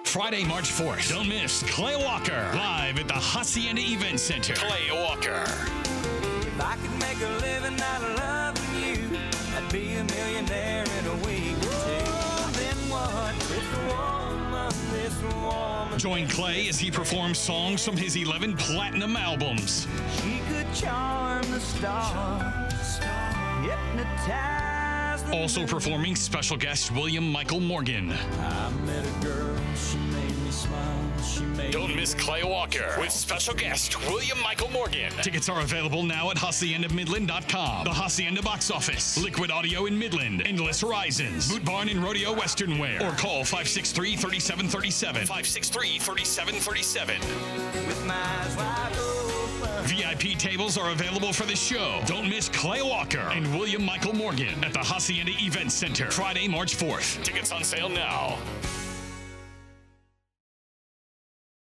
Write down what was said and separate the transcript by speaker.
Speaker 1: Friday, March 4th. Don't miss Clay Walker live at the Hacienda Event Center. Clay Walker.
Speaker 2: If I could make a living out of loving you, I'd be a millionaire in a week or two. Then what? This woman.
Speaker 1: Join Clay as he performs songs from his 11 platinum albums.
Speaker 2: She could charm the stars, hypnotize the
Speaker 1: Also performing special guest William Michael Morgan.
Speaker 2: I met a girl, she made me smile, she made
Speaker 1: Don't
Speaker 2: me
Speaker 1: miss Clay Walker with special guest William Michael Morgan. Tickets are available now at HaciendaMidland.com, the Hacienda Box Office, Liquid Audio in Midland, Endless Horizons, Boot Barn and Rodeo Western Wear, or call 563-3737. 563-3737.
Speaker 2: with my eyes wide open.
Speaker 1: VIP tables are available for the show. Don't miss Clay Walker and William Michael Morgan at the Hacienda Event Center, Friday, March 4th. Tickets on sale now.